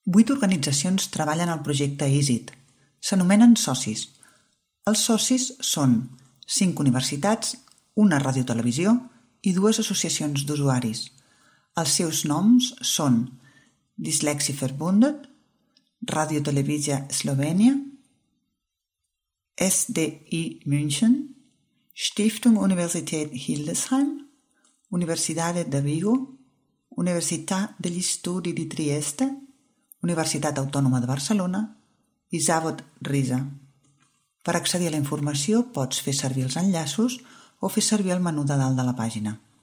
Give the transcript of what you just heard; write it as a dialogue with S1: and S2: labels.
S1: 8 organitzacions treballen al projecte EASIT. S'anomenen socis. Els socis són 5 universitats, una radiotelevisió i 2 associacions d'usuaris. Els seus noms són Dyslexieverbundet, Radiotelevizija Slovenia, SDI München, Stiftung Universität Hildesheim, Universidade de Vigo, Universitat degli Studi di Trieste, Universitat Autònoma de Barcelona i Zavod Riza. Per accedir a la informació pots fer servir els enllaços o fer servir el menú de dalt de la pàgina.